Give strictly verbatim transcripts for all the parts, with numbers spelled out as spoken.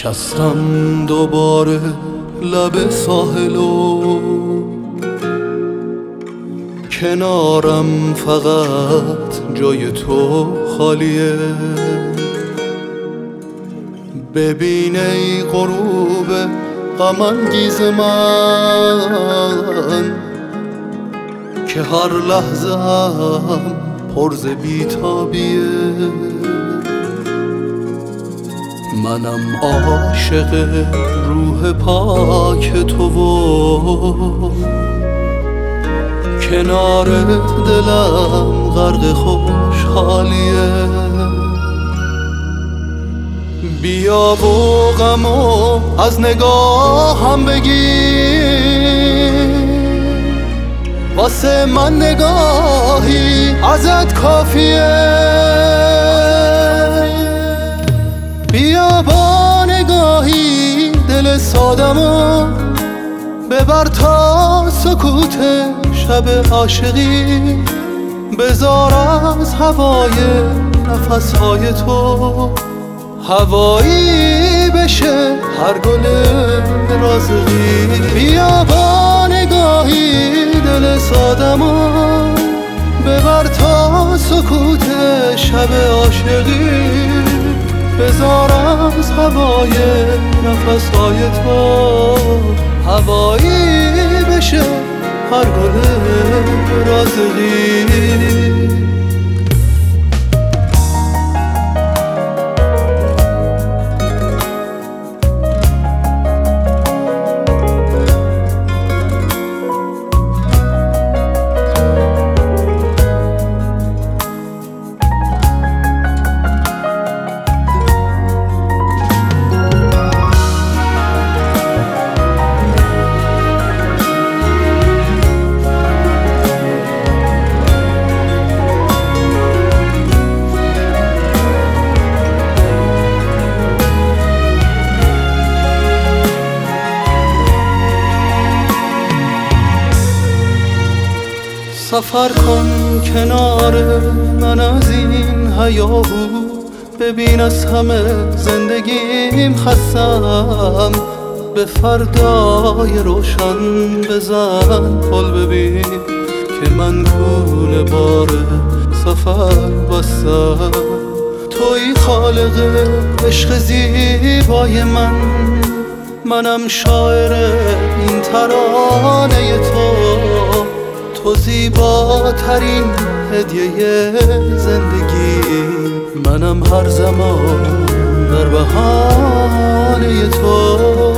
نشستم دوباره لب ساحل و کنارم فقط جای تو خالیه. ببین ای غروب غم انگیز من که هر لحظه هم پر ز بی‌تابیه. منم عاشق روح پاک تو و کنار دلم غرق خوشحالیه. بیا و غمو از نگاهم بگیر، واسه من نگاهی ازت کافیه. بیا با نگاهی دل سادمو ببر تا سکوت شب عاشقی، بذار از هوای نفسهای تو هوایی بشه هر گل رازقی. بیا با نگاهی دل سادمو ببر تا سکوت شب عاشقی، بذار از هوای نفسهای تو هوایی بشه هر گل رازقی. سفر کن کنار من از این هیاهو، ببین از همه زندگیم خستم. به فردای روشن بزن پل، ببین که من کوله بار سفر بستم. توی خالق عشق زیبای من، منم شاعر این ترانه تو. تو زیباترین هدیه زندگی، منم هر زمان در بهانه تو.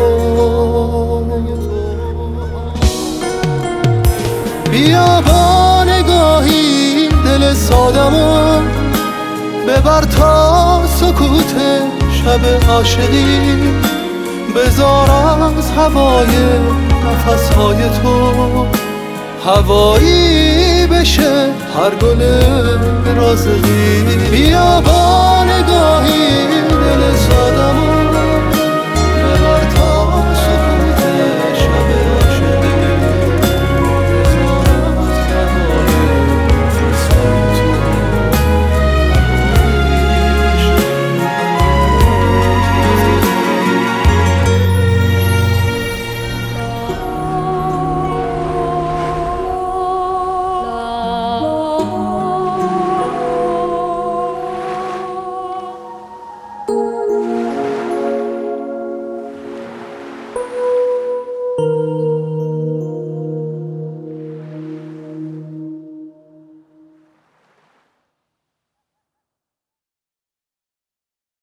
بیا با نگاهی دل سادمو ببر تا سکوت شب عاشقی، بذار از هوای نفسهای تو هوایی بشه هر گل رازقی. بیا با نگاهی دل سادمو